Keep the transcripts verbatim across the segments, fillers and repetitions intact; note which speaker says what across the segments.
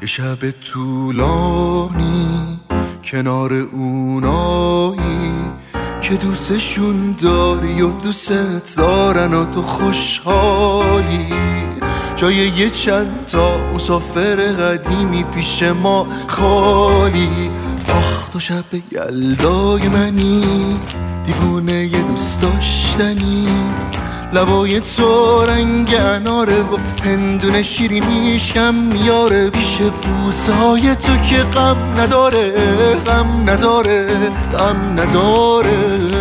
Speaker 1: یه شب طولانی کنار اونایی که دوستشون داری و دوست دارن و تو خوشحالی، جای یه چند تا مسافر قدیمی پیش ما خالی. آخ تو شب یلدای منی، دیوونه یه دوست داشتنی، لبای تو رنگ اناره و هندونه شیرینیش کم میاره، پیش بوسه های تو که غم نداره، غم نداره، غم نداره.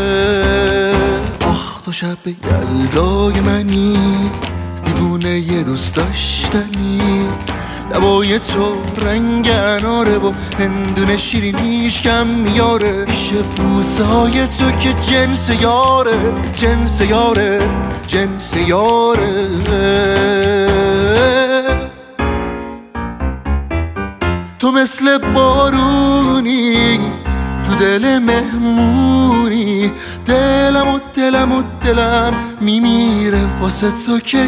Speaker 1: آخ تو شب یلدای منی، دیوونه یه دوست داشتنی، لبای تو رنگ اناره و هندونه شیرینیش کم میاره، پیش بوسه های تو که جنس یاره، جنس یاره، جنس یاره. تو مثل بارونی تو دل مهمونی، دلم و دلم و دلم میمیره واسه تو که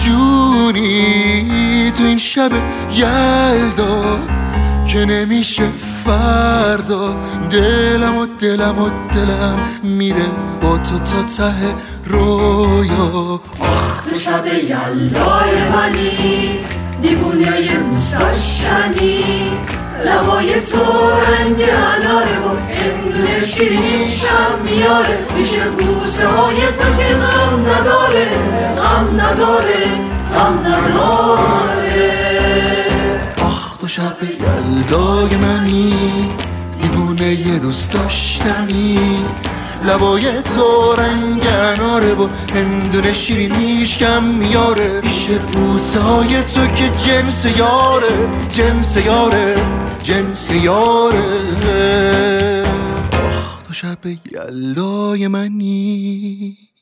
Speaker 1: جونی. تو این شب یلدا که نمیشه فردا، دلم و دلم و دلم میره با تو تا ته رویا.
Speaker 2: آخ تو شب یلدای منی، دیوونه یه دوست داشتنی، لبای تو رنگ اناره و هندونه شیرینیش هم میاره، پیش بوسه های تو که غم نداره، غم نداره، غم نداره.
Speaker 1: آخ تو شب یلدای منی، دیوونه یه دوست داشتنی، لبای تو رنگ اناره و هندونه شیرینیش کم میاره، پیش بوسه های تو که جنس یاره، جنس یاره، جنس یاره. آخ تو شب یلدای منی.